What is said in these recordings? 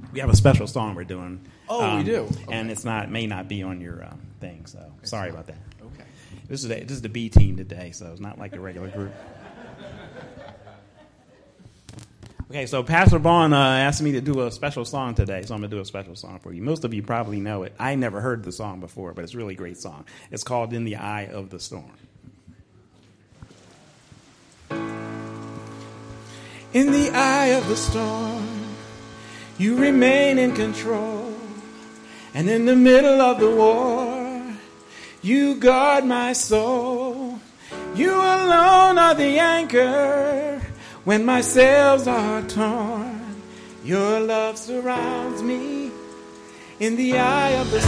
We have a special song we're doing. Oh, we do? Okay. And may not be on your thing, so sorry about that. Okay. This is the B team today, so it's not like the regular group. Okay, so Pastor Vaughn asked me to do a special song today, so I'm going to do a special song for you. Most of you probably know it. I never heard the song before, but it's a really great song. It's called In the Eye of the Storm. In the eye of the storm, you remain in control. And in the middle of the war, you guard my soul. You alone are the anchor when my sails are torn. Your love surrounds me in the eye of the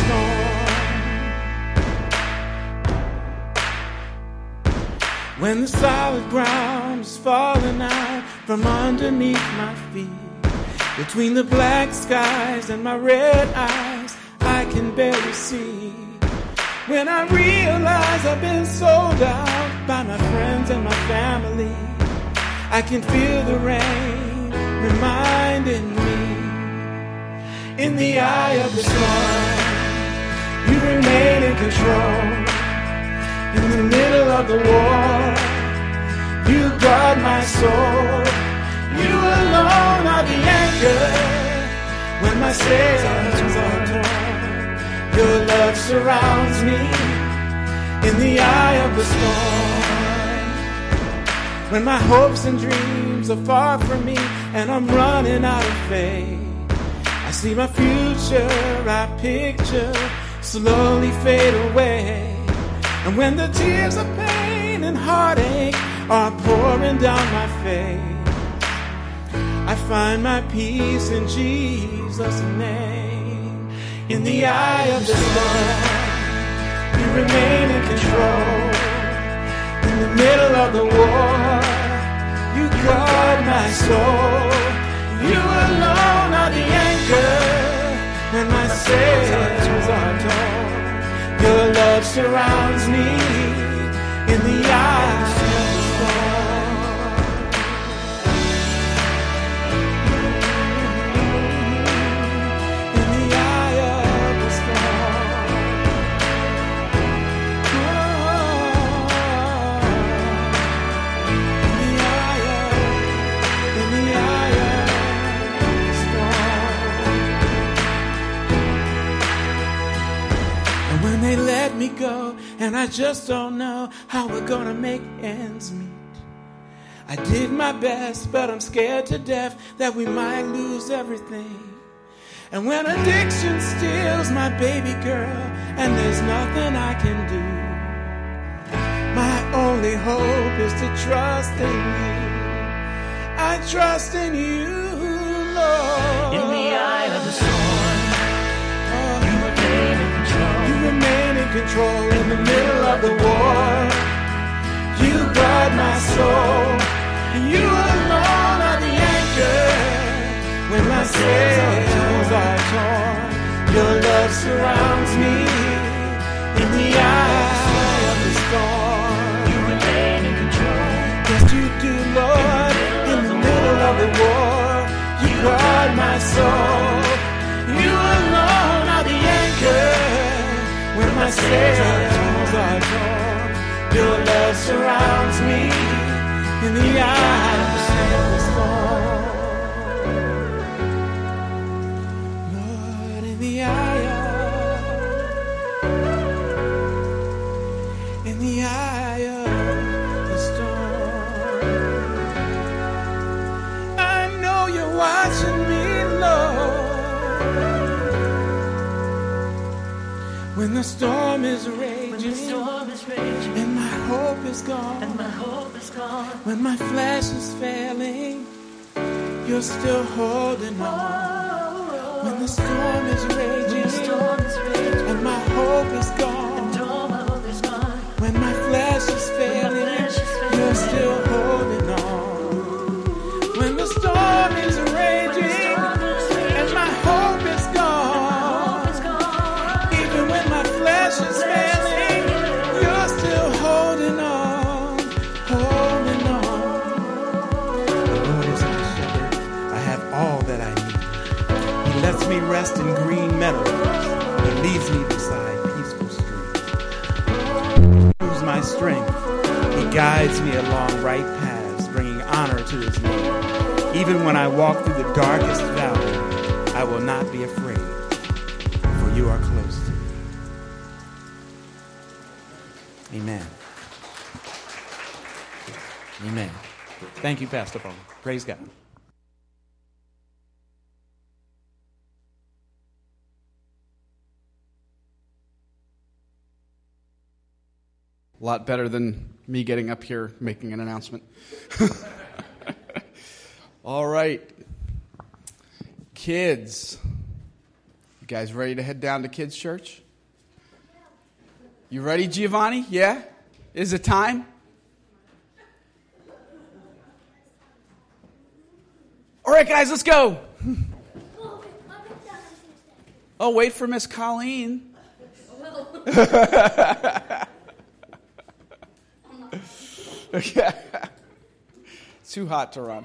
storm. When the solid ground is falling out from underneath my feet, between the black skies and my red eyes, I can barely see. When I realize I've been sold out by my friends and my family, I can feel the rain reminding me. In the eye of the storm, you remain in control. In the middle of the war, you guard my soul. You alone are the anchor when my sails are torn. Your love surrounds me in the eye of the storm. When my hopes and dreams are far from me and I'm running out of faith, I see my future, I picture, slowly fade away. And when the tears of pain and heartache are pouring down my face, I find my peace in Jesus' name. In the eye of the storm, you remain in control. In the middle of the war, you guard my soul. You alone are the anchor when my sails are torn. Your love surrounds me in the eye of the storm. In the eye of the storm. In the eye of the storm. And when they let me go, and I just don't know how we're gonna make ends meet. I did my best, but I'm scared to death that we might lose everything. And when addiction steals my baby girl, and there's nothing I can do, my only hope is to trust in you. I trust in you, Lord. In the eye of the storm, you remain in control. You remain in control in the middle of the war. You guard my soul. You alone are the anchor when my sails are torn. Your love surrounds me in the eye of the storm. You remain in control. Yes, you do, Lord. In the middle of the war, you guard my soul. You alone are the anchor when my sails are torn. Your love surrounds me in the eye of the storm. Lord, in the eye of the storm. I know you're watching me, Lord. When the storm is raging, and my hope is gone, when my flesh is failing, you're still holding on. When the storm is raging, and my hope is gone, when my flesh is failing, you're still holding on. When the storm is raging, and my hope is gone, even when my flesh is failing, you're still holding on, holding on. The Lord is my shepherd. I have all that I need. He lets me rest in green meadows. He leads me beside peaceful streams. He proves my strength. He guides me along right paths, bringing honor to his name. Even when I walk through the darkest valley, I will not be afraid, for you are close to me. Amen. Amen. Thank you, Pastor Paul. Praise God. A lot better than me getting up here making an announcement. All right. Kids. You guys ready to head down to kids' church? You ready, Giovanni? Yeah? Is it time? All right, guys, let's go. Oh, wait for Miss Colleen. Okay. It's too hot to run.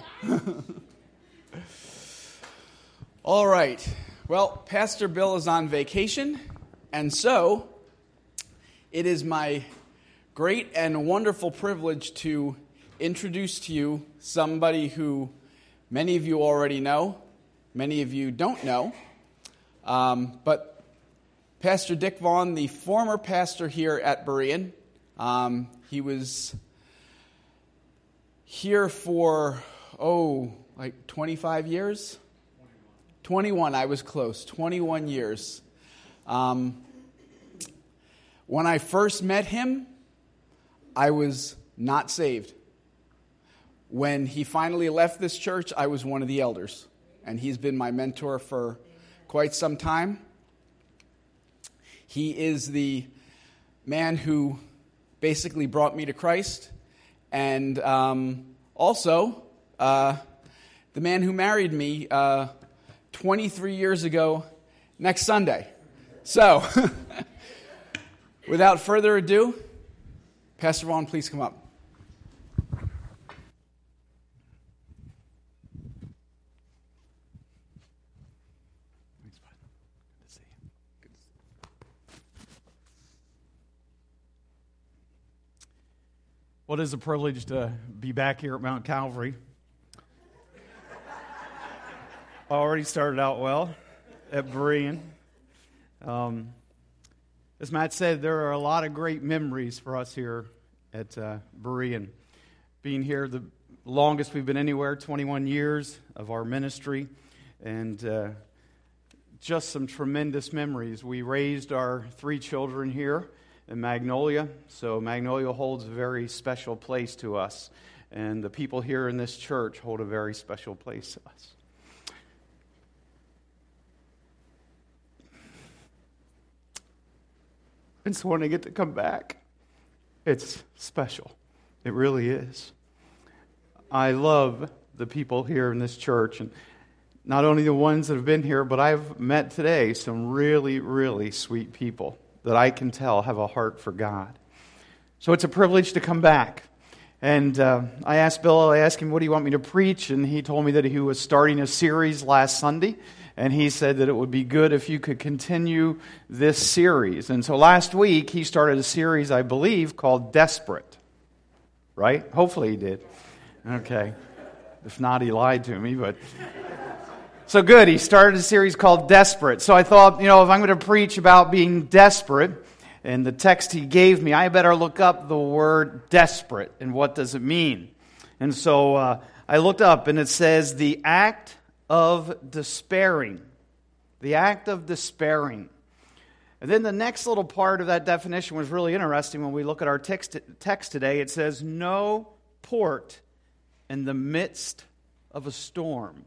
All right. Well, Pastor Bill is on vacation, and so it is my great and wonderful privilege to introduce to you somebody who many of you already know, many of you don't know, but Pastor Dick Vaughn, the former pastor here at Berean, he was here for, like 25 years? 21, I was close, 21 years. When I first met him, I was not saved. When he finally left this church, I was one of the elders, and he's been my mentor for quite some time. He is the man who basically brought me to Christ, and also the man who married me 23 years ago next Sunday. So, without further ado, Pastor Vaughn, please come up. Thanks, bud. Good to see you. Good to see you. Well, it is a privilege to be back here at Mount Calvary. Already started out well at Berean. As Matt said, there are a lot of great memories for us here at Berean. Being here the longest we've been anywhere, 21 years of our ministry, and just some tremendous memories. We raised our 3 children here in Magnolia, so Magnolia holds a very special place to us, and the people here in this church hold a very special place to us. And so when I get to come back, it's special. It really is. I love the people here in this church, and not only the ones that have been here, but I've met today some really, really sweet people that I can tell have a heart for God. So it's a privilege to come back. And I asked him, what do you want me to preach? And he told me that he was starting a series last Sunday. And he said that it would be good if you could continue this series. And so last week, he started a series, I believe, called Desperate. Right? Hopefully he did. Okay. If not, he lied to me. But so good. He started a series called Desperate. So I thought, if I'm going to preach about being desperate, and the text he gave me, I better look up the word desperate and what does it mean. And so I looked up, and it says the act of despairing. The act of despairing. And then the next little part of that definition was really interesting when we look at our text today. It says, no port in the midst of a storm.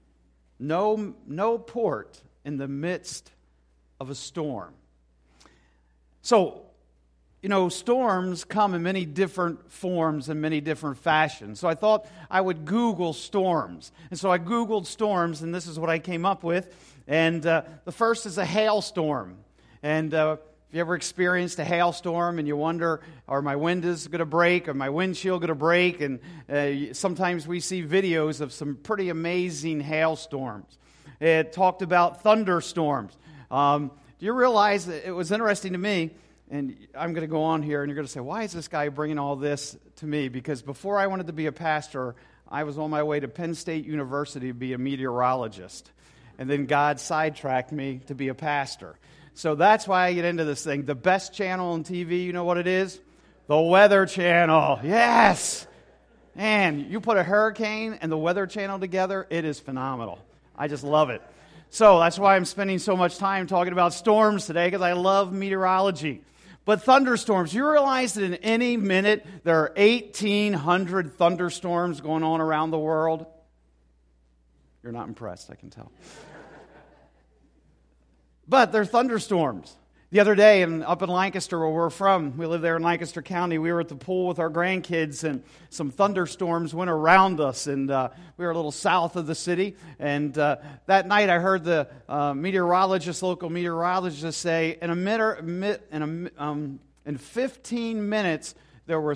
No port in the midst of a storm. So, storms come in many different forms and many different fashions. So I thought I would Google storms. And so I Googled storms, and this is what I came up with. And the first is a hailstorm. And if you ever experienced a hailstorm and you wonder, are my windows going to break? Are my windshield going to break? And sometimes we see videos of some pretty amazing hailstorms. it talked about thunderstorms. Do you realize that it was interesting to me, and I'm going to go on here, and you're going to say, why is this guy bringing all this to me? Because before I wanted to be a pastor, I was on my way to Penn State University to be a meteorologist. And then God sidetracked me to be a pastor. So that's why I get into this thing. The best channel on TV, you know what it is? The Weather Channel. Yes! And you put a hurricane and the Weather Channel together, it is phenomenal. I just love it. So that's why I'm spending so much time talking about storms today, because I love meteorology. But thunderstorms, you realize that in any minute there are 1,800 thunderstorms going on around the world? You're not impressed, I can tell. But they're thunderstorms. The other day, up in Lancaster, where we're from, we live there in Lancaster County, we were at the pool with our grandkids, and some thunderstorms went around us, and we were a little south of the city. And that night, I heard the local meteorologist say, in 15 minutes, there were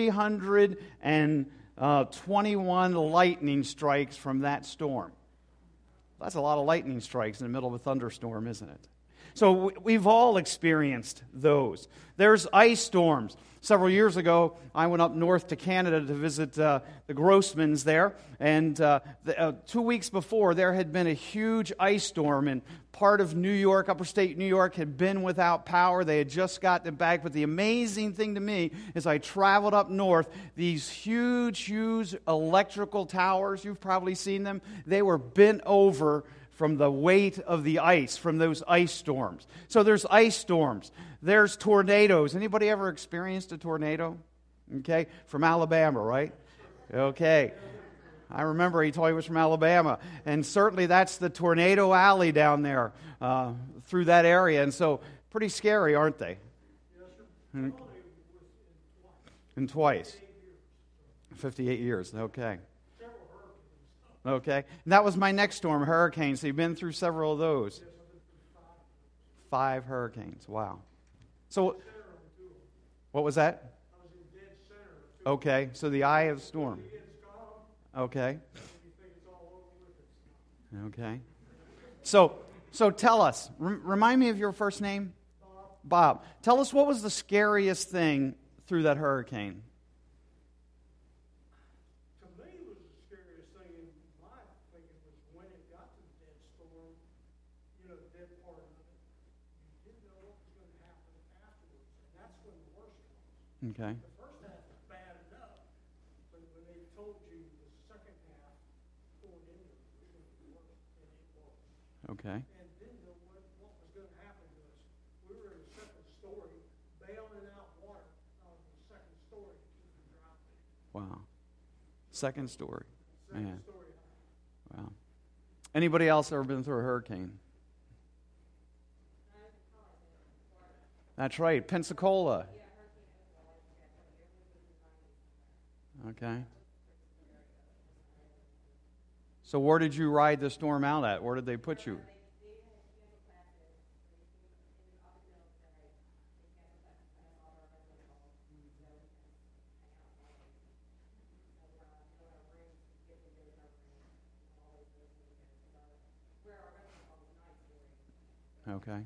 321 lightning strikes from that storm. That's a lot of lightning strikes in the middle of a thunderstorm, isn't it? So we've all experienced those. There's ice storms. Several years ago, I went up north to Canada to visit the Grossmans there. And 2 weeks before, there had been a huge ice storm. And part of New York, upper state New York, had been without power. They had just gotten it back. But the amazing thing to me is I traveled up north. These huge electrical towers, you've probably seen them, they were bent over from the weight of the ice, from those ice storms. So there's ice storms. There's tornadoes. Anybody ever experienced a tornado? Okay, from Alabama, right? Okay. I remember he told me he was from Alabama. And certainly that's the Tornado Alley down there through that area. And so pretty scary, aren't they? Yes, sir. And twice. 58 years, okay. Okay. And that was my next storm, hurricane. So you've been through several of those. 5 hurricanes. Wow. So, what was that? Okay. So the eye of the storm. Okay. Okay. So tell us. Remind me of your first name. Bob. Tell us, what was the scariest thing through that hurricane? Okay. The first half was bad enough, but when they told you the second half going into it was going to be worse, and it was. Okay. And then what was going to happen was we were in the second story, bailing out water on the second story to keep from dropping. Wow. Second story. Man. Story. Wow. Anybody else ever been through a hurricane? That's right, Pensacola. Okay. So where did you ride the storm out at? Where did they put you? Okay.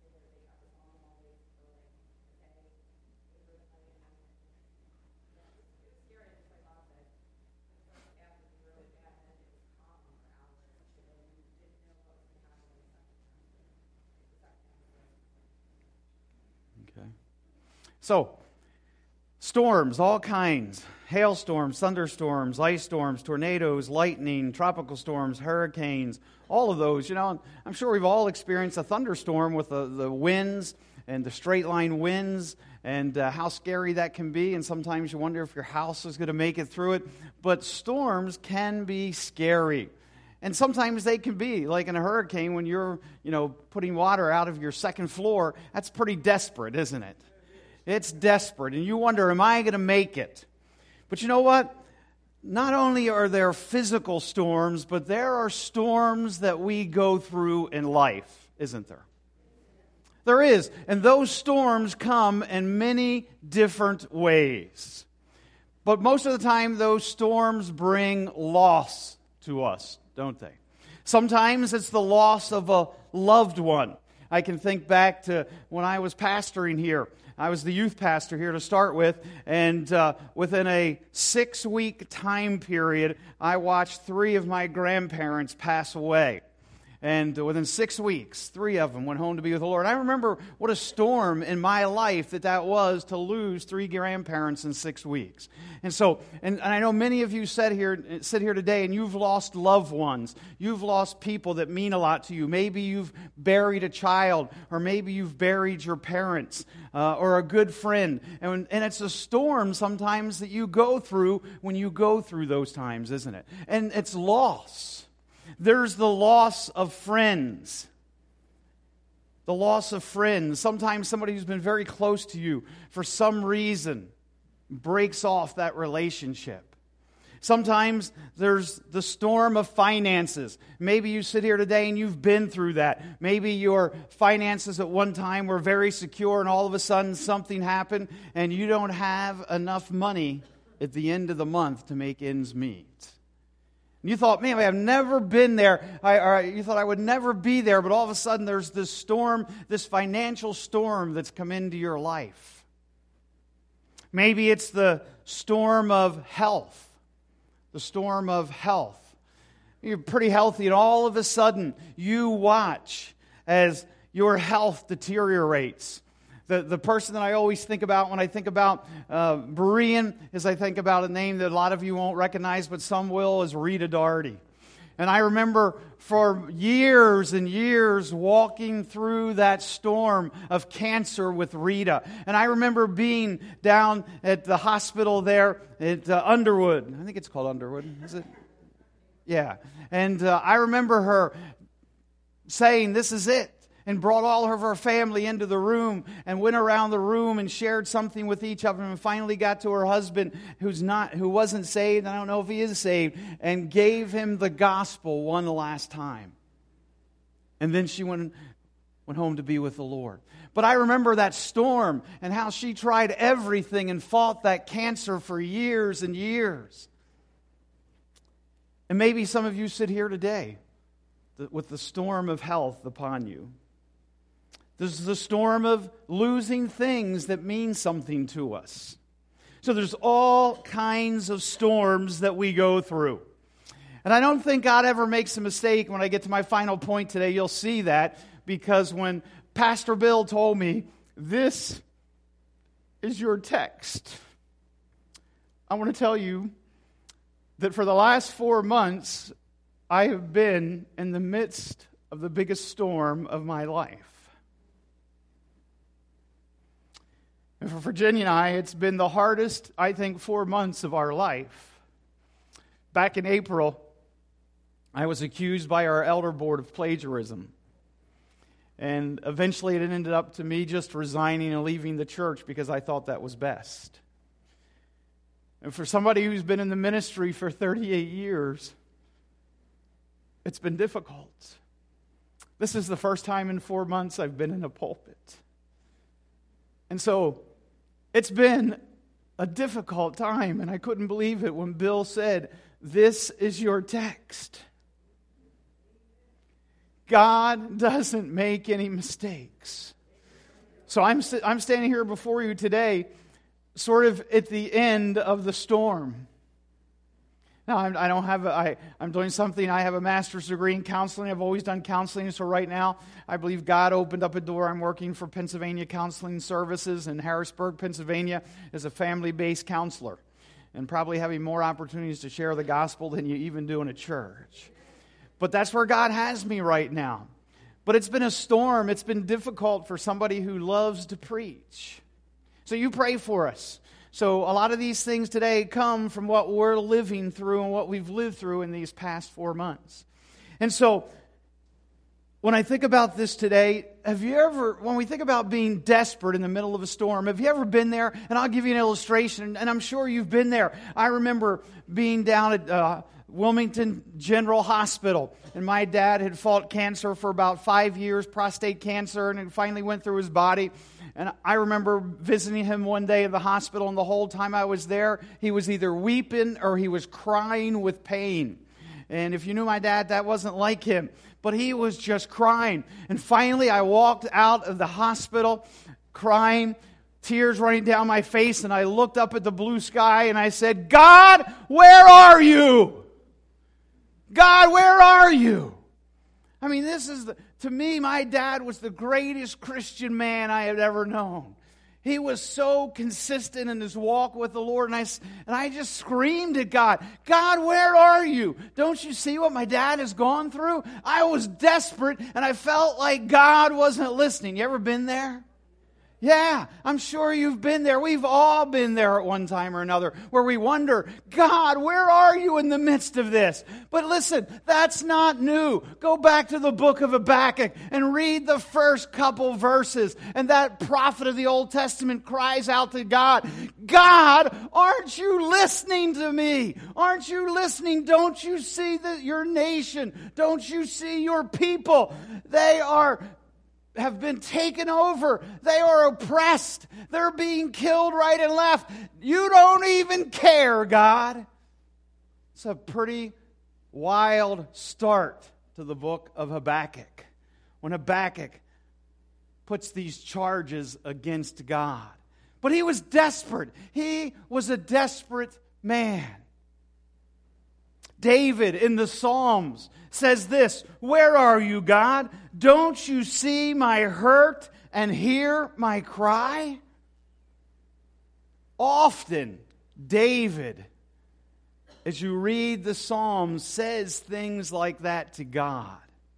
So, storms, all kinds. Hailstorms, thunderstorms, ice storms, tornadoes, lightning, tropical storms, hurricanes, all of those. You know, I'm sure we've all experienced a thunderstorm with the winds and the straight line winds and how scary that can be. And sometimes you wonder if your house is going to make it through it. But storms can be scary. And sometimes they can be, like in a hurricane, when you're, putting water out of your second floor. That's pretty desperate, isn't it? It's desperate. And you wonder, am I going to make it? But you know what? Not only are there physical storms, but there are storms that we go through in life, isn't there? There is. And those storms come in many different ways. But most of the time, those storms bring loss to us, don't they? Sometimes it's the loss of a loved one. I can think back to when I was pastoring here. I was the youth pastor here to start with, and within a 6-week time period, I watched 3 of my grandparents pass away. And within 6 weeks, 3 of them went home to be with the Lord. I remember what a storm in my life that was to lose 3 grandparents in 6 weeks. And so, and I know many of you sit here today and you've lost loved ones. You've lost people that mean a lot to you. Maybe you've buried a child, or maybe you've buried your parents, or a good friend. And it's a storm sometimes that you go through when you go through those times, isn't it? And it's loss. There's the loss of friends. The loss of friends. Sometimes somebody who's been very close to you for some reason breaks off that relationship. Sometimes there's the storm of finances. Maybe you sit here today and you've been through that. Maybe your finances at one time were very secure and all of a sudden something happened and you don't have enough money at the end of the month to make ends meet. And you thought, man, I've never been there. You thought I would never be there, but all of a sudden there's this storm, this financial storm that's come into your life. Maybe it's the storm of health. The storm of health. You're pretty healthy, and all of a sudden you watch as your health deteriorates. The person that I always think about when I think about Berean is I think about a name that a lot of you won't recognize, but some will, is Rita Daugherty. And I remember for years and years walking through that storm of cancer with Rita. And I remember being down at the hospital there at Underwood. I think it's called Underwood, is it? Yeah. And I remember her saying, "This is it." And brought all of her family into the room and went around the room and shared something with each of them, and finally got to her husband who wasn't saved, I don't know if he is saved, and gave him the gospel one last time. And then she went home to be with the Lord. But I remember that storm and how she tried everything and fought that cancer for years and years. And maybe some of you sit here today with the storm of health upon you. This is the storm of losing things that mean something to us. So there's all kinds of storms that we go through. And I don't think God ever makes a mistake. When I get to my final point today, you'll see that, because when Pastor Bill told me, "This is your text," I want to tell you that for the last 4 months, I have been in the midst of the biggest storm of my life. And for Virginia and I, it's been the hardest, I think, 4 months of our life. Back in April, I was accused by our elder board of plagiarism. And eventually it ended up to me just resigning and leaving the church because I thought that was best. And for somebody who's been in the ministry for 38 years, it's been difficult. This is the first time in 4 months I've been in a pulpit. And so it's been a difficult time, and I couldn't believe it when Bill said, "This is your text." God doesn't make any mistakes. So I'm standing here before you today sort of at the end of the storm. Now, I'm doing something. I have a master's degree in counseling. I've always done counseling. So right now, I believe God opened up a door. I'm working for Pennsylvania Counseling Services in Harrisburg, Pennsylvania, as a family-based counselor, and probably having more opportunities to share the gospel than you even do in a church. But that's where God has me right now. But it's been a storm. It's been difficult for somebody who loves to preach. So you pray for us. So a lot of these things today come from what we're living through and what we've lived through in these past 4 months. And so when I think about this today, when we think about being desperate in the middle of a storm, have you ever been there? And I'll give you an illustration, and I'm sure you've been there. I remember being down at Wilmington General Hospital, and my dad had fought cancer for about 5 years, prostate cancer, and it finally went through his body. And I remember visiting him one day in the hospital, and the whole time I was there, he was either weeping or he was crying with pain. And if you knew my dad, that wasn't like him. But he was just crying. And finally, I walked out of the hospital crying, tears running down my face, and I looked up at the blue sky and I said, God, where are you? God, where are you? I mean, to me, my dad was the greatest Christian man I had ever known. He was so consistent in his walk with the Lord, and I just screamed at God, God, where are you? Don't you see what my dad has gone through? I was desperate, and I felt like God wasn't listening. You ever been there? Yeah, I'm sure you've been there. We've all been there at one time or another, where we wonder, God, where are you in the midst of this? But listen, that's not new. Go back to the book of Habakkuk and read the first couple verses. And that prophet of the Old Testament cries out to God, God, aren't you listening to me? Aren't you listening? Don't you see your nation? Don't you see your people? They have been taken over. They are oppressed. They're being killed right and left. You don't even care, God. It's a pretty wild start to the book of Habakkuk, when Habakkuk puts these charges against God. But he was desperate. He was a desperate man. David in the Psalms says this, where are you, God? Don't you see my hurt and hear my cry? Often, David, as you read the Psalms, says things like that to God.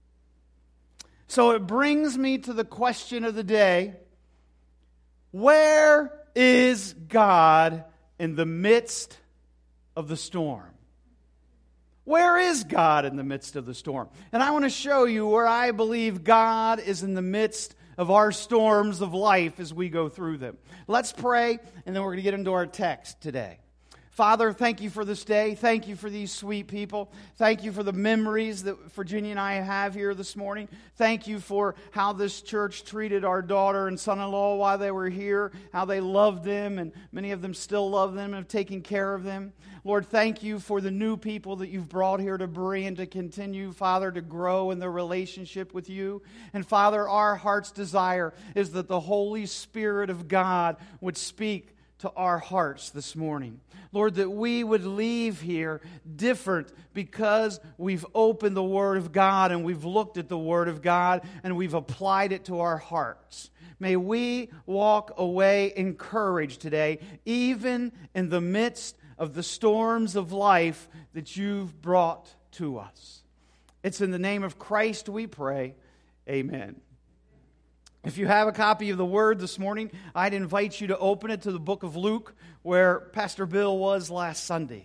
So it brings me to the question of the day, where is God in the midst of the storm? Where is God in the midst of the storm? And I want to show you where I believe God is in the midst of our storms of life as we go through them. Let's pray, and then we're going to get into our text today. Father, thank you for this day. Thank you for these sweet people. Thank you for the memories that Virginia and I have here this morning. Thank you for how this church treated our daughter and son-in-law while they were here, how they loved them, and many of them still love them and have taken care of them. Lord, thank you for the new people that you've brought here to Berean to continue, Father, to grow in their relationship with you. And Father, our heart's desire is that the Holy Spirit of God would speak to our hearts this morning. Lord, that we would leave here different because we've opened the Word of God and we've looked at the Word of God and we've applied it to our hearts. May we walk away encouraged today, even in the midst of the storms of life that you've brought to us. It's in the name of Christ we pray. Amen. If you have a copy of the Word this morning, I'd invite you to open it to the book of Luke, where Pastor Bill was last Sunday.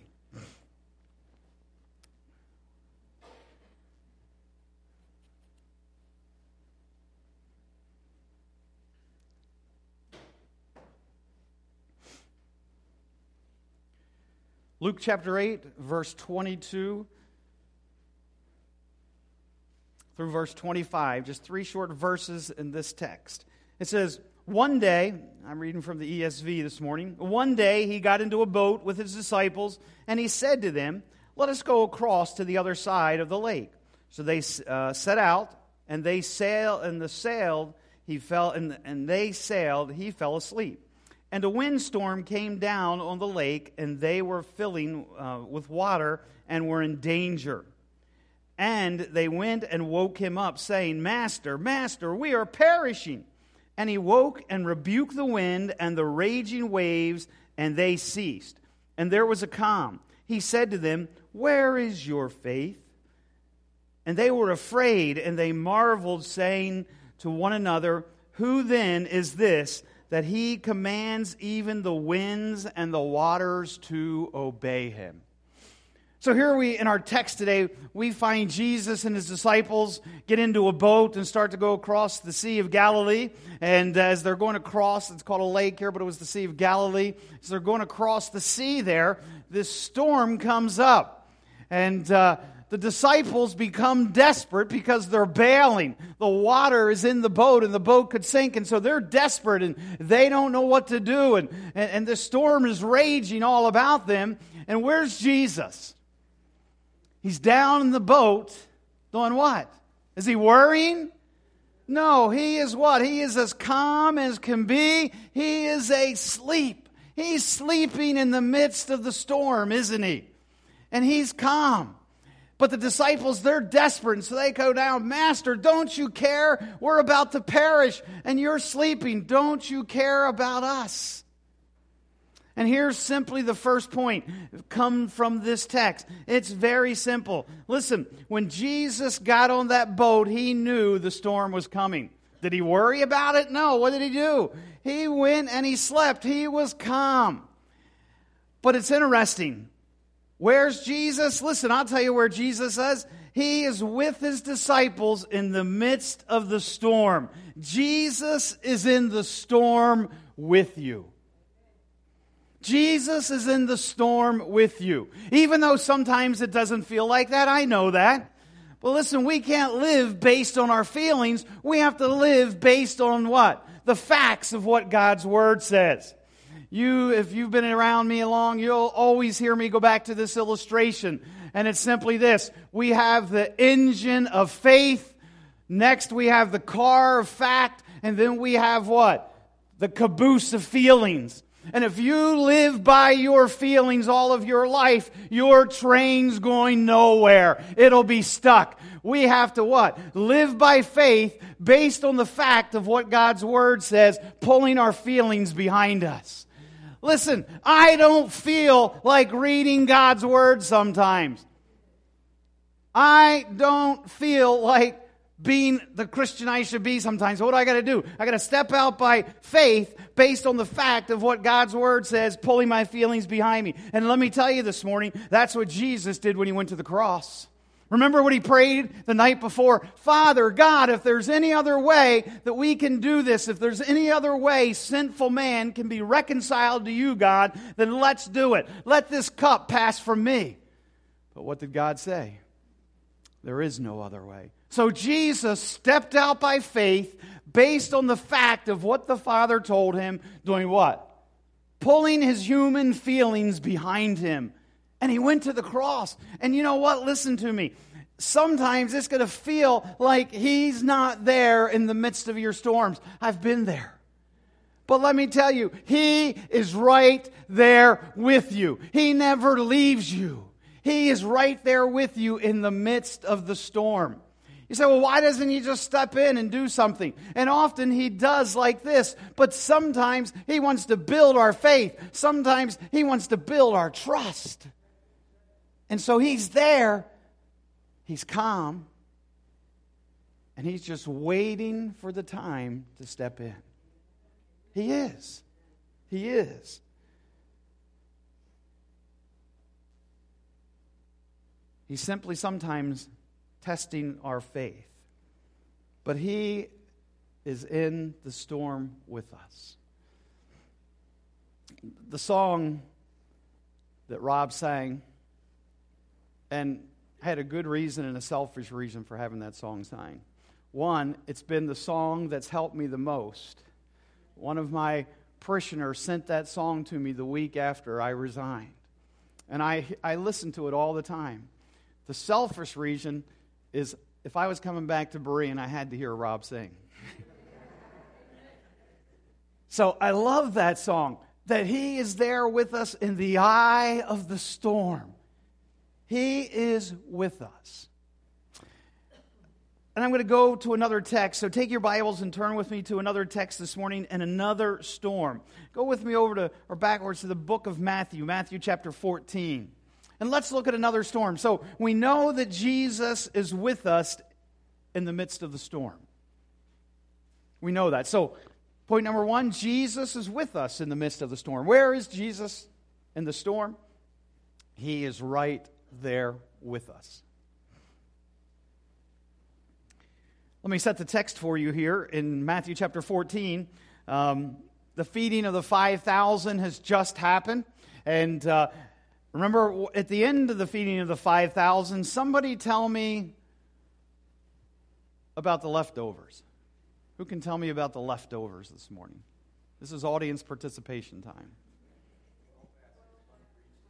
Luke chapter 8, verse 22 through verse 25, just 3 short verses in this text. It says, one day, I'm reading from the ESV this morning, one day he got into a boat with his disciples, and he said to them, let us go across to the other side of the lake. So they set out, and they sailed, he fell asleep. And a windstorm came down on the lake, and they were filling with water and were in danger. And they went and woke him up, saying, Master, Master, we are perishing. And he woke and rebuked the wind and the raging waves, and they ceased. And there was a calm. He said to them, where is your faith? And they were afraid, and they marveled, saying to one another, who then is this, that he commands even the winds and the waters to obey him? So here in our text today, we find Jesus and his disciples get into a boat and start to go across the Sea of Galilee. And as they're going across, it's called a lake here, but it was the Sea of Galilee. As they're going across the sea there, this storm comes up. And the disciples become desperate because they're bailing. The water is in the boat and the boat could sink. And so they're desperate and they don't know what to do. And the storm is raging all about them. And where's Jesus? He's down in the boat doing what? Is he worrying? No, he is what? He is as calm as can be. He is asleep. He's sleeping in the midst of the storm, isn't he? And he's calm. But the disciples, they're desperate, and so they go down, Master, don't you care? We're about to perish, and you're sleeping. Don't you care about us? And here's simply the first point come from this text. It's very simple. Listen, when Jesus got on that boat, he knew the storm was coming. Did he worry about it? No. What did he do? He went and he slept. He was calm. But it's interesting. Where's Jesus? Listen, I'll tell you where Jesus is. He is with his disciples in the midst of the storm. Jesus is in the storm with you. Jesus is in the storm with you. Even though sometimes it doesn't feel like that, I know that. But listen, we can't live based on our feelings. We have to live based on what? The facts of what God's Word says. If you've been around me long, you'll always hear me go back to this illustration. And it's simply this. We have the engine of faith. Next, we have the car of fact. And then we have what? The caboose of feelings. And if you live by your feelings all of your life, your train's going nowhere. It'll be stuck. We have to what? Live by faith based on the fact of what God's Word says, pulling our feelings behind us. Listen, I don't feel like reading God's Word sometimes. I don't feel like being the Christian I should be sometimes. What do I got to do? I got to step out by faith based on the fact of what God's Word says, pulling my feelings behind me. And let me tell you this morning, that's what Jesus did when he went to the cross. Remember what he prayed the night before? Father, God, if there's any other way that we can do this, if there's any other way sinful man can be reconciled to you, God, then let's do it. Let this cup pass from me. But what did God say? There is no other way. So Jesus stepped out by faith based on the fact of what the Father told him, doing what? Pulling his human feelings behind him. And he went to the cross. And you know what? Listen to me. Sometimes it's going to feel like he's not there in the midst of your storms. I've been there. But let me tell you, he is right there with you. He never leaves you. He is right there with you in the midst of the storm. You say, well, why doesn't he just step in and do something? And often he does like this. But sometimes he wants to build our faith. Sometimes he wants to build our trust. And so he's there. He's calm. And he's just waiting for the time to step in. He is. He is. He's simply sometimes testing our faith. But he is in the storm with us. The song that Rob sang, and had a good reason and a selfish reason for having that song sang. One, it's been the song that's helped me the most. One of my parishioners sent that song to me the week after I resigned. And I listen to it all the time. The selfish reason is if I was coming back to Berean, I had to hear Rob sing. So I love that song, that he is there with us in the eye of the storm. He is with us. And I'm going to go to another text. So take your Bibles and turn with me to another text this morning and another storm. Go with me over to, or backwards to the book of Matthew, Matthew chapter 14. And let's look at another storm. So we know that Jesus is with us in the midst of the storm. We know that. So point number one, Jesus is with us in the midst of the storm. Where is Jesus in the storm? He is right there with us. Let me set the text for you here in Matthew chapter 14. The feeding of the 5,000 has just happened. And remember, at the end of the feeding of the 5,000, somebody tell me about the leftovers. Who can tell me about the leftovers this morning? This is audience participation time.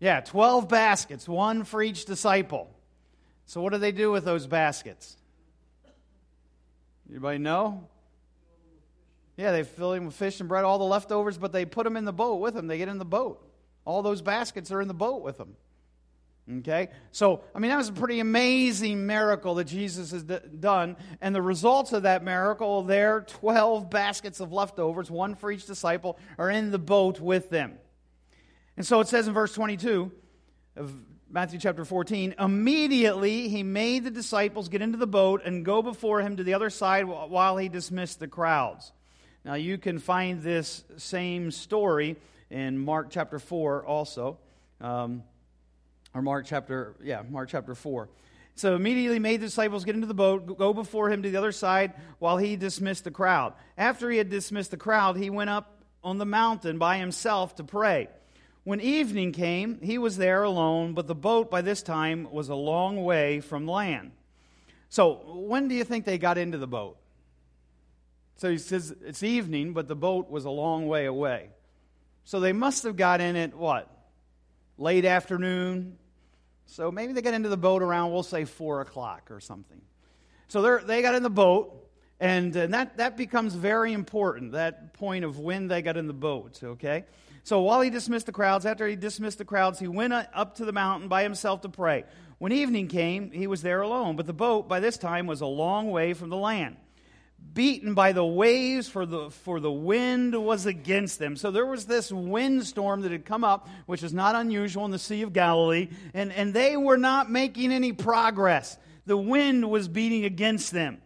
Yeah, 12 baskets, one for each disciple. So what do they do with those baskets? Anybody know? Yeah, they fill them with fish and bread, all the leftovers, but they put them in the boat with them. They get in the boat. All those baskets are in the boat with them. Okay? So, I mean, that was a pretty amazing miracle that Jesus has done. And the results of that miracle, their 12 baskets of leftovers, one for each disciple, are in the boat with them. And so it says in verse 22 of Matthew chapter 14, immediately he made the disciples get into the boat and go before him to the other side while he dismissed the crowds. Now you can find this same story in Mark chapter 4 also, or Mark chapter 4. So immediately made the disciples get into the boat, go before him to the other side while he dismissed the crowd. After he had dismissed the crowd, he went up on the mountain by himself to pray. When evening came, he was there alone, but the boat by this time was a long way from land. So when do you think they got into the boat? So he says it's evening, but the boat was a long way away. So they must have got in at what? Late afternoon. So maybe they got into the boat around, we'll say 4 o'clock or something. So they got in the boat, and that becomes very important, that point of when they got in the boat, okay? So while he dismissed the crowds, after he dismissed the crowds, he went up to the mountain by himself to pray. When evening came, he was there alone, but the boat by this time was a long way from the land, beaten by the waves, for the wind was against them. So there was this windstorm that had come up, which is not unusual in the Sea of Galilee, and they were not making any progress. The wind was beating against them.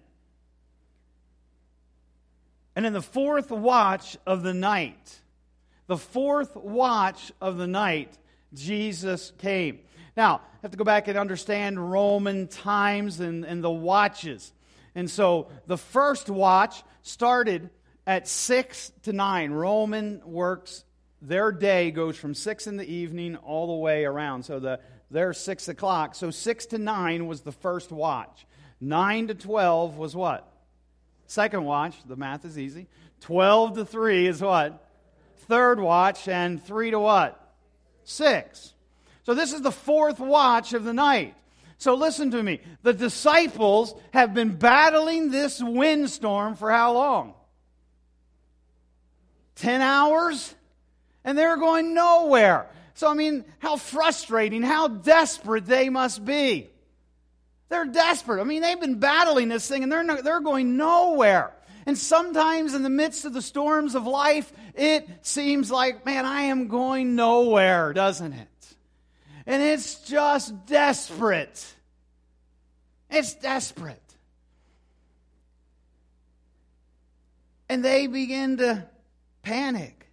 And in the fourth watch of the night, Jesus came. Now, I have to go back and understand Roman times and the watches. And so the first watch started at 6 to 9. Roman works, their day goes from 6 in the evening all the way around. So they're 6 o'clock. So 6 to 9 was the first watch. 9 to 12 was what? Second watch. The math is easy. 12 to 3 is what? Third watch. And 3 to what? 6. So this is the fourth watch of the night. So listen to me. The disciples have been battling this windstorm for how long? 10 hours? And they're going nowhere. So, I mean, how frustrating, how desperate they must be. They're desperate. I mean, they've been battling this thing and they're going nowhere. And sometimes in the midst of the storms of life, it seems like, man, I am going nowhere, doesn't it? And it's just desperate. It's desperate. And they begin to panic.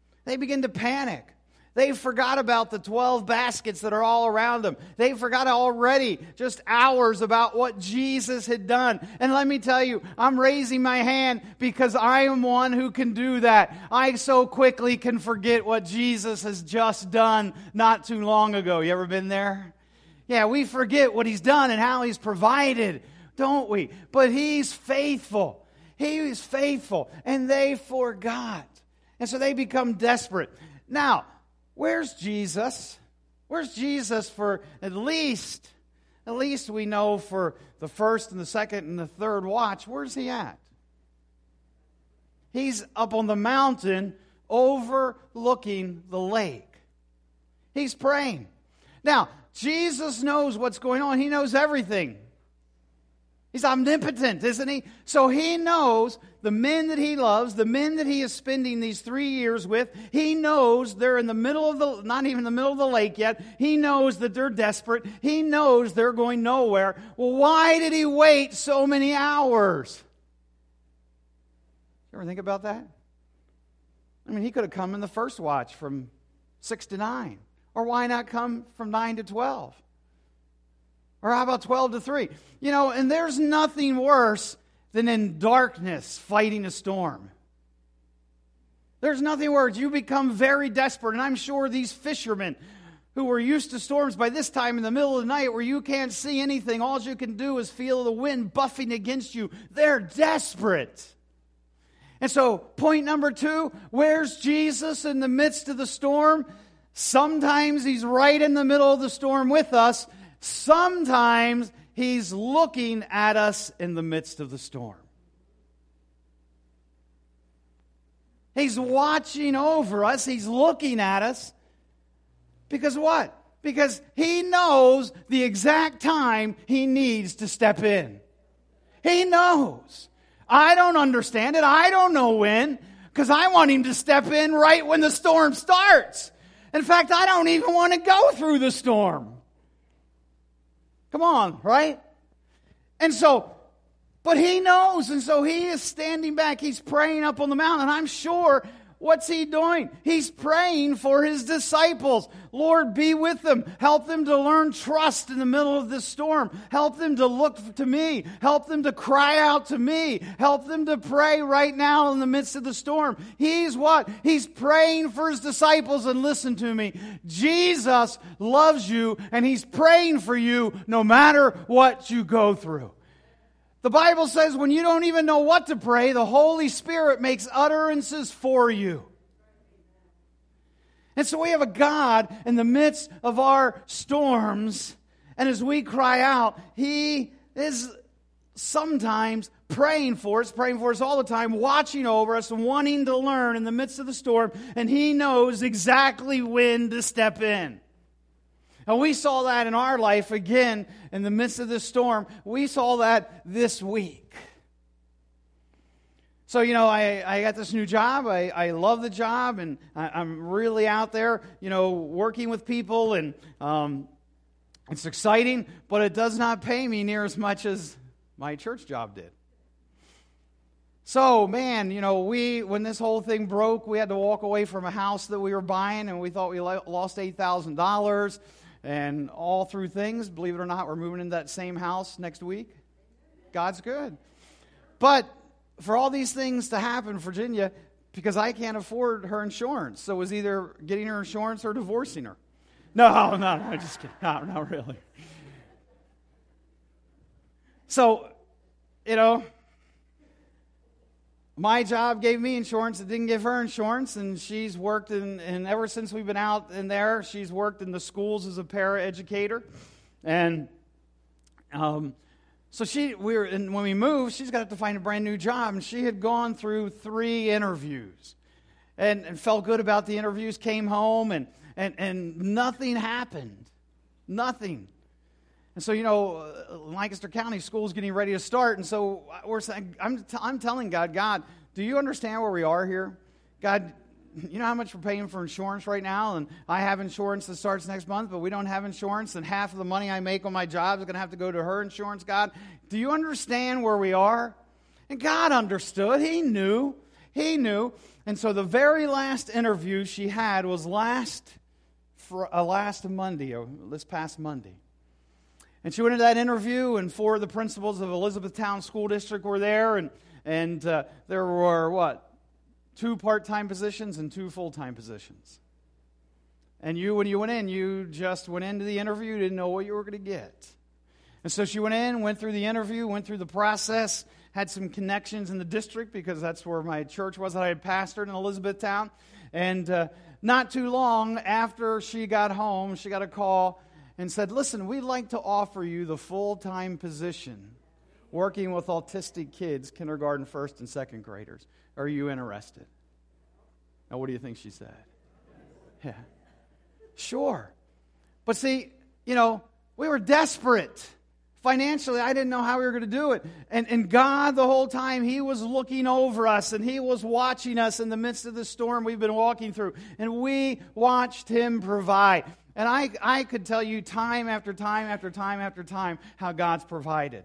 They forgot about the 12 baskets that are all around them. They forgot already just hours about what Jesus had done. And let me tell you, I'm raising my hand because I am one who can do that. I so quickly can forget what Jesus has just done not too long ago. You ever been there? Yeah, we forget what He's done and how He's provided, don't we? But He's faithful. He is faithful. And they forgot. And so they become desperate. Now, where's Jesus? Where's Jesus for at least we know for the first and the second and the third watch? Where's He at? He's up on the mountain overlooking the lake. He's praying. Now, Jesus knows what's going on. He knows everything. He's omnipotent, isn't He? So He knows the men that He loves, the men that He is spending these 3 years with. He knows they're in the middle of not even the middle of the lake yet. He knows that they're desperate. He knows they're going nowhere. Well, why did He wait so many hours? You ever think about that? I mean, He could have come in the first watch from 6 to 9. Or why not come from 9 to 12? Or how about 12 to 3? You know, and there's nothing worse than in darkness fighting a storm. There's nothing worse. You become very desperate. And I'm sure these fishermen who were used to storms by this time in the middle of the night where you can't see anything, all you can do is feel the wind buffing against you. They're desperate. And so, point number 2, where's Jesus in the midst of the storm? Sometimes He's right in the middle of the storm with us. Sometimes He's looking at us in the midst of the storm. He's watching over us. He's looking at us. Because what? Because He knows the exact time He needs to step in. He knows. I don't understand it. I don't know when. Because I want Him to step in right when the storm starts. In fact, I don't even want to go through the storm. Come on, right? And so, but He knows, and so He is standing back. He's praying up on the mountain. And I'm sure, what's He doing? He's praying for His disciples. Lord, be with them. Help them to learn trust in the middle of this storm. Help them to look to me. Help them to cry out to me. Help them to pray right now in the midst of the storm. He's what? He's praying for His disciples. And listen to me. Jesus loves you, and He's praying for you no matter what you go through. The Bible says when you don't even know what to pray, the Holy Spirit makes utterances for you. And so we have a God in the midst of our storms, and as we cry out, He is sometimes praying for us all the time, watching over us, and wanting to learn in the midst of the storm, and He knows exactly when to step in. And we saw that in our life again in the midst of this storm. We saw that this week. So, I got this new job. I love the job, and I'm really out there, working with people, and it's exciting, but it does not pay me near as much as my church job did. So, man, when this whole thing broke, we had to walk away from a house that we were buying, and we thought we lost $8,000. And all through things, believe it or not, we're moving into that same house next week. God's good. But for all these things to happen, Virginia, because I can't afford her insurance. So it was either getting her insurance or divorcing her. No, I'm just kidding. No, not really. So, my job gave me insurance. It didn't give her insurance, and she's worked and ever since we've been out in there, she's worked in the schools as a paraeducator. And so when we moved, she's got to find a brand new job, and she had gone through 3 interviews and felt good about the interviews, came home, and nothing happened. Nothing. And so, Lancaster County School's getting ready to start, and so we're saying, I'm telling God, do you understand where we are here? God, you know how much we're paying for insurance right now, and I have insurance that starts next month, but we don't have insurance, and half of the money I make on my job is going to have to go to her insurance. God, do you understand where we are? And God understood. He knew. And so the very last interview she had was last Monday, or this past Monday. And she went into that interview, and 4 of the principals of Elizabethtown School District were there, and there were, 2 part-time positions and 2 full-time positions. And when you went in, you just went into the interview, didn't know what you were going to get. And so she went in, went through the interview, went through the process, had some connections in the district, because that's where my church was that I had pastored in Elizabethtown. And not too long after she got home, she got a call and said, listen, we'd like to offer you the full-time position working with autistic kids, kindergarten, first, and second graders. Are you interested? Now, what do you think she said? Yeah. Sure. But see, we were desperate. Financially, I didn't know how we were going to do it. And God, the whole time, He was looking over us, and He was watching us in the midst of the storm we've been walking through. And we watched Him provide. And I could tell you time after time after time after time how God's provided.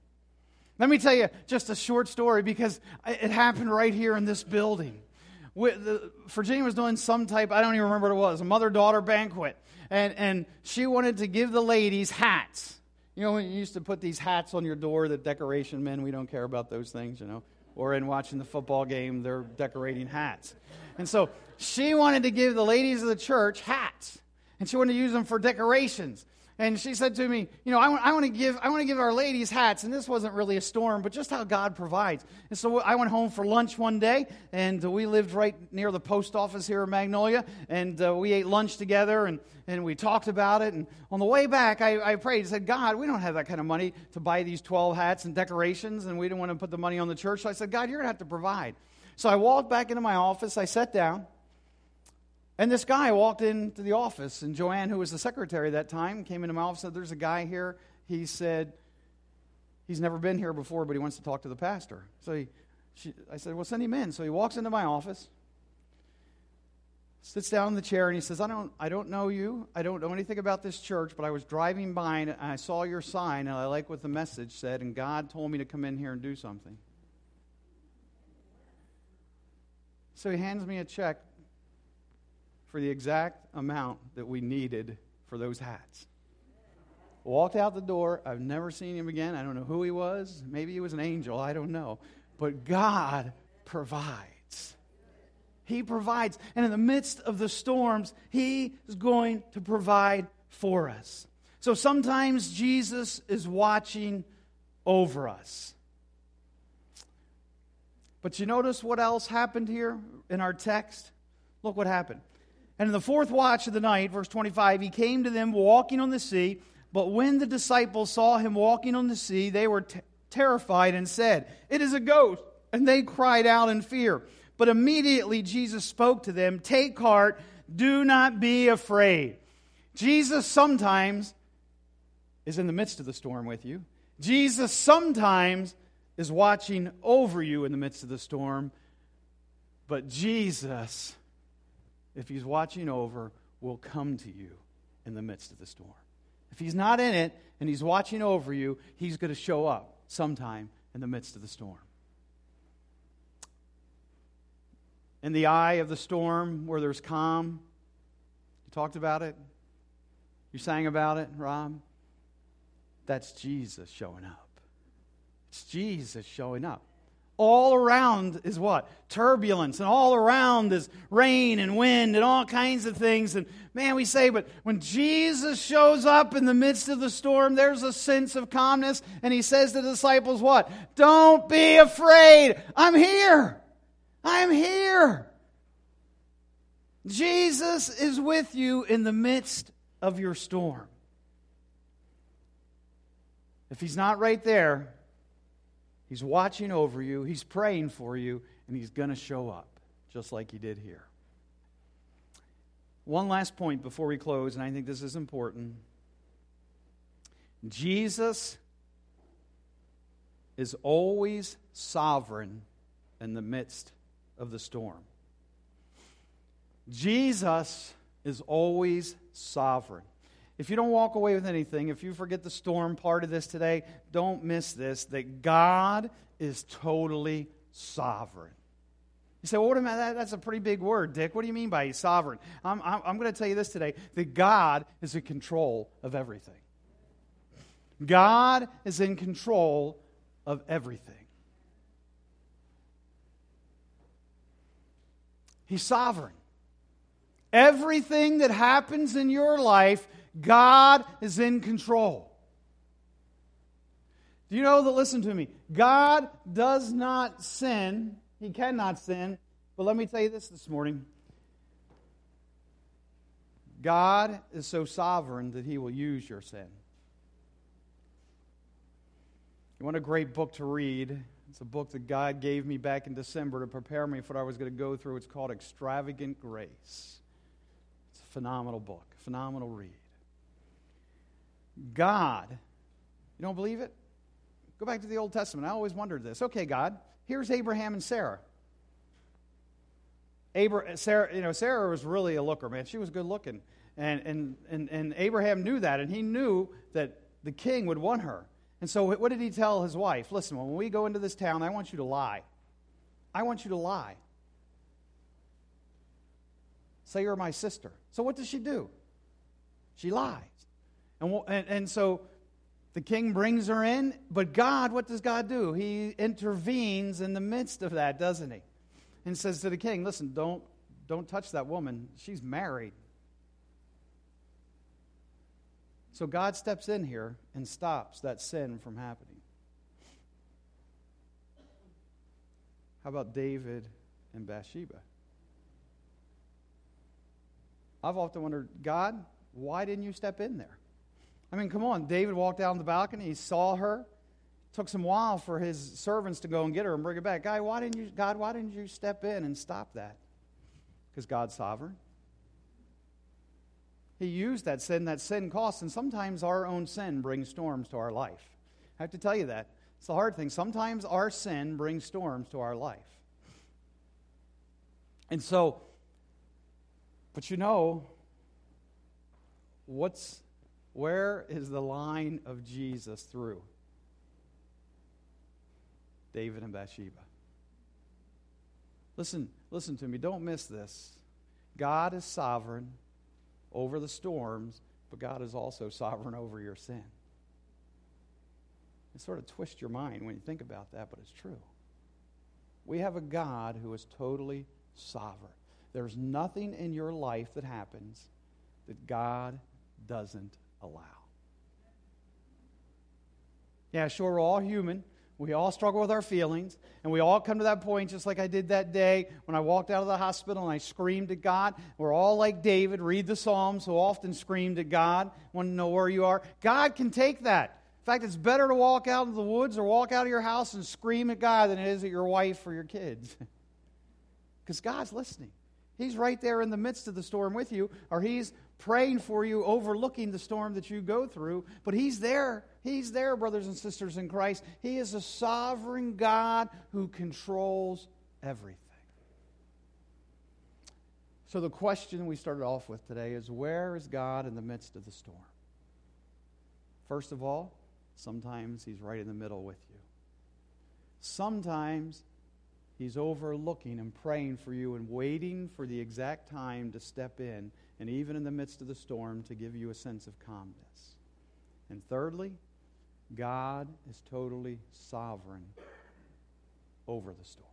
Let me tell you just a short story, because it happened right here in this building. Virginia was doing some type, I don't even remember what it was, a mother-daughter banquet. And she wanted to give the ladies hats. When you used to put these hats on your door, the decoration men, we don't care about those things, Or in watching the football game, they're decorating hats. And so she wanted to give the ladies of the church hats. And she wanted to use them for decorations. And she said to me, I want to give our ladies hats. And this wasn't really a storm, but just how God provides. And so I went home for lunch one day, and we lived right near the post office here in Magnolia. And we ate lunch together, and we talked about it. And on the way back, I prayed and said, God, we don't have that kind of money to buy these 12 hats and decorations, and we didn't want to put the money on the church. So I said, God, you're going to have to provide. So I walked back into my office. I sat down. And this guy walked into the office, and Joanne, who was the secretary at that time, came into my office and said, there's a guy here. He said, he's never been here before, but he wants to talk to the pastor. So I said, well, send him in. So he walks into my office, sits down in the chair, and he says, I don't know you. I don't know anything about this church, but I was driving by, and I saw your sign, and I like what the message said, and God told me to come in here and do something. So he hands me a check for the exact amount that we needed for those hats. Walked out the door. I've never seen him again. I don't know who he was. Maybe he was an angel. I don't know. But God provides. He provides. And in the midst of the storms, He is going to provide for us. So sometimes Jesus is watching over us. But you notice what else happened here in our text? Look what happened. And in the fourth watch of the night, verse 25, He came to them walking on the sea. But when the disciples saw Him walking on the sea, they were terrified and said, "It is a ghost." And they cried out in fear. But immediately Jesus spoke to them, "Take heart, do not be afraid." Jesus sometimes is in the midst of the storm with you. Jesus sometimes is watching over you in the midst of the storm. But Jesus, if He's watching over, will come to you in the midst of the storm. If He's not in it and He's watching over you, He's going to show up sometime in the midst of the storm. In the eye of the storm where there's calm, you talked about it, you sang about it, Rob. That's Jesus showing up. It's Jesus showing up. All around is what? Turbulence. And all around is rain and wind and all kinds of things. And man, we say, but when Jesus shows up in the midst of the storm, there's a sense of calmness. And He says to the disciples what? Don't be afraid. I'm here. I'm here. Jesus is with you in the midst of your storm. If He's not right there, He's watching over you, He's praying for you, and He's going to show up, just like He did here. One last point before we close, and I think this is important. Jesus is always sovereign in the midst of the storm. Jesus is always sovereign. If you don't walk away with anything, if you forget the storm part of this today, don't miss this, that God is totally sovereign. You say, well, what am I? That's a pretty big word, Dick. What do you mean by He's sovereign? I'm going to tell you this today, that God is in control of everything. God is in control of everything. He's sovereign. Everything that happens in your life, God is in control. Do you know that, listen to me, God does not sin. He cannot sin. But let me tell you this morning. God is so sovereign that He will use your sin. You want a great book to read? It's a book that God gave me back in December to prepare me for what I was going to go through. It's called Extravagant Grace. It's a phenomenal book, phenomenal read. God, you don't believe it? Go back to the Old Testament. I always wondered this. Okay, God, here's Abraham and Sarah. Sarah was really a looker, man. She was good looking. And Abraham knew that, and he knew that the king would want her. And so what did he tell his wife? Listen, when we go into this town, I want you to lie. I want you to lie. Say you're my sister. So what does she do? She lies. And so the king brings her in, but God, what does God do? He intervenes in the midst of that, doesn't He? And says to the king, listen, don't touch that woman. She's married. So God steps in here and stops that sin from happening. How about David and Bathsheba? I've often wondered, God, why didn't you step in there? I mean, come on. David walked out on the balcony. He saw her. Took some while for his servants to go and get her and bring her back. God, why didn't you step in and stop that? Because God's sovereign. He used that sin costs, and sometimes our own sin brings storms to our life. I have to tell you that. It's the hard thing. Sometimes our sin brings storms to our life. And so, but you know, where is the line of Jesus through David and Bathsheba? Listen to me. Don't miss this. God is sovereign over the storms, but God is also sovereign over your sin. It sort of twists your mind when you think about that, but it's true. We have a God who is totally sovereign. There's nothing in your life that happens that God doesn't allow. Yeah, sure, we're all human. We all struggle with our feelings, and we all come to that point just like I did that day when I walked out of the hospital and I screamed at God. We're all like David, read the Psalms, who often screamed at God, want to know where you are. God can take that. In fact, it's better to walk out into the woods or walk out of your house and scream at God than it is at your wife or your kids. Because God's listening. He's right there in the midst of the storm with you, or He's praying for you, overlooking the storm that you go through. But He's there. He's there, brothers and sisters in Christ. He is a sovereign God who controls everything. So the question we started off with today is, where is God in the midst of the storm? First of all, sometimes He's right in the middle with you. Sometimes He's overlooking and praying for you and waiting for the exact time to step in, and even in the midst of the storm, to give you a sense of calmness. And thirdly, God is totally sovereign over the storm.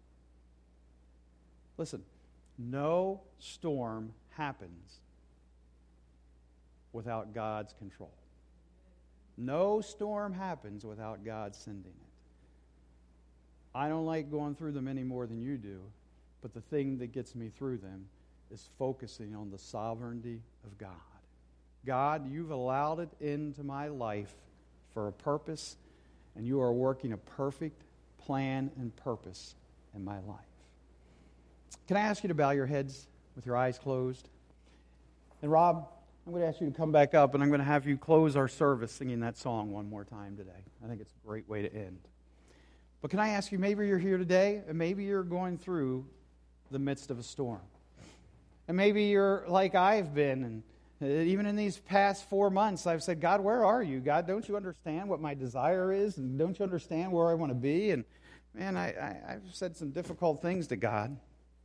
Listen, no storm happens without God's control. No storm happens without God sending it. I don't like going through them any more than you do, but the thing that gets me through them is focusing on the sovereignty of God. God, you've allowed it into my life for a purpose, and you are working a perfect plan and purpose in my life. Can I ask you to bow your heads with your eyes closed? And Rob, I'm going to ask you to come back up, and I'm going to have you close our service singing that song one more time today. I think it's a great way to end. But can I ask you, maybe you're here today, and maybe you're going through the midst of a storm. And maybe you're like I've been, and even in these past 4 months, I've said, God, where are you? God, don't you understand what my desire is? And don't you understand where I want to be? And man, I've said some difficult things to God.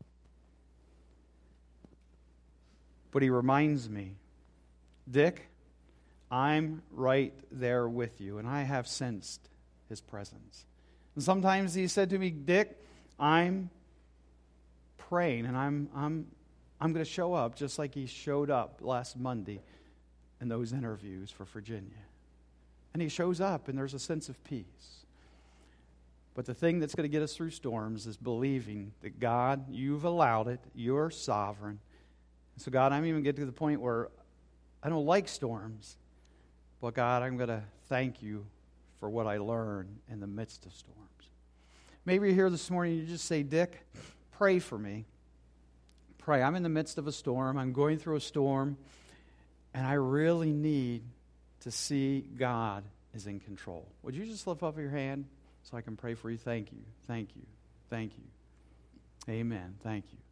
But He reminds me, Dick, I'm right there with you, and I have sensed His presence. And sometimes He said to me, Dick, I'm praying, and I'm going to show up just like He showed up last Monday in those interviews for Virginia. And He shows up, and there's a sense of peace. But the thing that's going to get us through storms is believing that, God, you've allowed it, you're sovereign. So, God, I'm even getting to the point where I don't like storms, but, God, I'm going to thank you for what I learn in the midst of storms. Maybe you're here this morning and you just say, Dick, pray for me. Pray. I'm in the midst of a storm. I'm going through a storm, and I really need to see God is in control. Would you just lift up your hand so I can pray for you? Thank you. Thank you. Thank you. Amen. Thank you.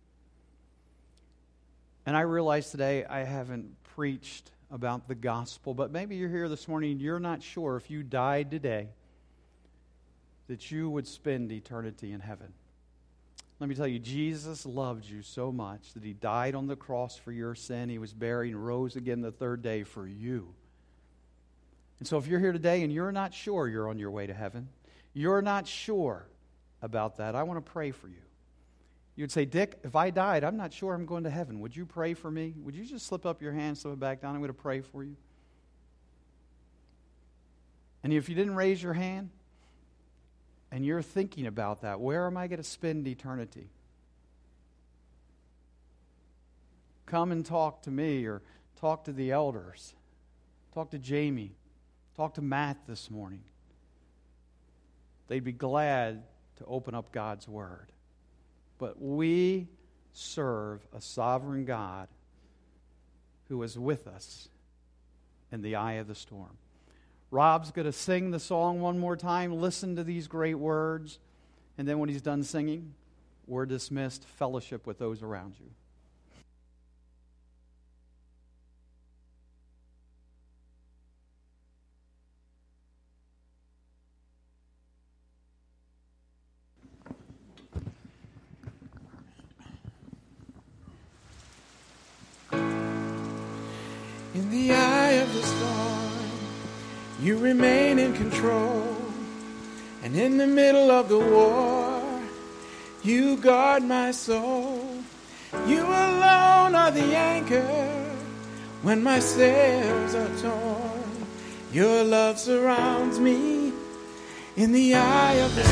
And I realize today I haven't preached about the gospel, but maybe you're here this morning and you're not sure if you died today that you would spend eternity in heaven. Let me tell you, Jesus loved you so much that He died on the cross for your sin. He was buried and rose again the third day for you. And so if you're here today and you're not sure you're on your way to heaven, you're not sure about that, I want to pray for you. You'd say, Dick, if I died, I'm not sure I'm going to heaven. Would you pray for me? Would you just slip up your hand, slip it back down? I'm going to pray for you. And if you didn't raise your hand, and you're thinking about that, where am I going to spend eternity? Come and talk to me, or talk to the elders. Talk to Jamie. Talk to Matt this morning. They'd be glad to open up God's Word. But we serve a sovereign God who is with us in the eye of the storm. Rob's going to sing the song one more time. Listen to these great words. And then when he's done singing, we're dismissed. Fellowship with those around you. In the eye of the storm, you remain in control. And in the middle of the war, you guard my soul. You alone are the anchor when my sails are torn. Your love surrounds me in the eye of the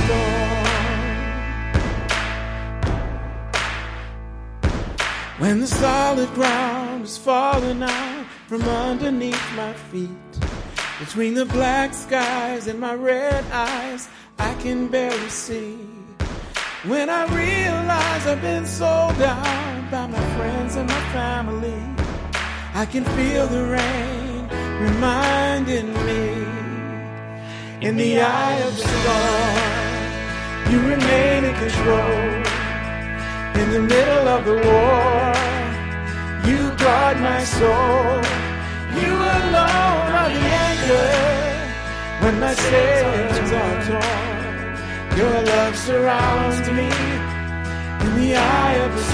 storm. When the solid ground is falling out from underneath my feet, between the black skies and my red eyes, I can barely see. When I realize I've been sold out by my friends and my family, I can feel the rain reminding me. In the eye of the storm, you remain in control. In the middle of the war, you guard my soul. You alone are the anchor when my sails are torn. Your love surrounds me in the eye of the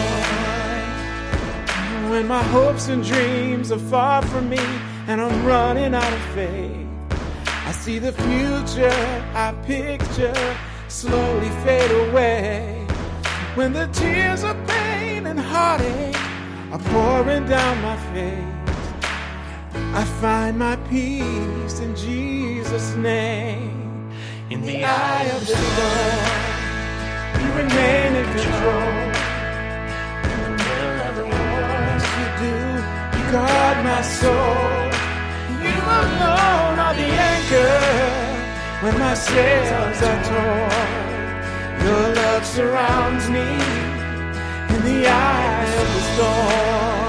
storm. When my hopes and dreams are far from me and I'm running out of faith, I see the future I picture slowly fade away. When the tears of pain and heartache are pouring down my face, I find my peace in Jesus' name. In the eye of the storm, you remain in control. In the middle of the war, yes you do, you guard my soul. You alone are the anchor when my sails are torn. Your love surrounds me in the eye of the storm.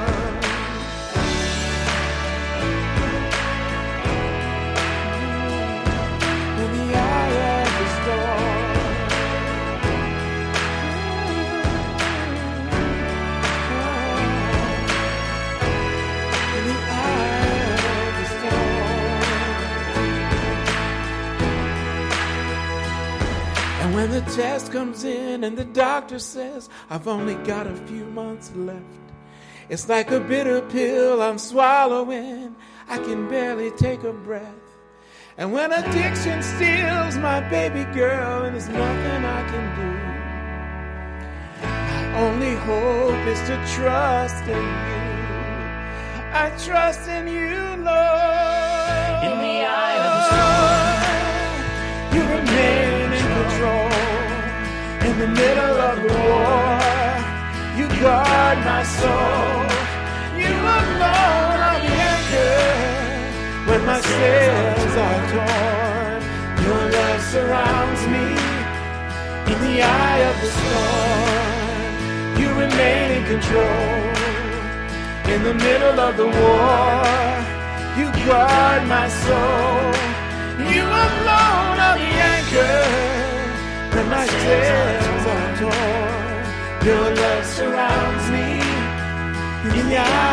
When the test comes in and the doctor says I've only got a few months left, it's like a bitter pill I'm swallowing. I can barely take a breath. And when addiction steals my baby girl and there's nothing I can do, my only hope is to trust in you. I trust in you, Lord. In the eye of the storm, you remain in control. In the middle of the war, you guard my soul. You alone are the anchor when my sails are torn. Your love surrounds me in the eye of the storm. You remain in control. In the middle of the war, you guard my soul. You alone are the anchor when my sails are torn. Your love surrounds me in the eye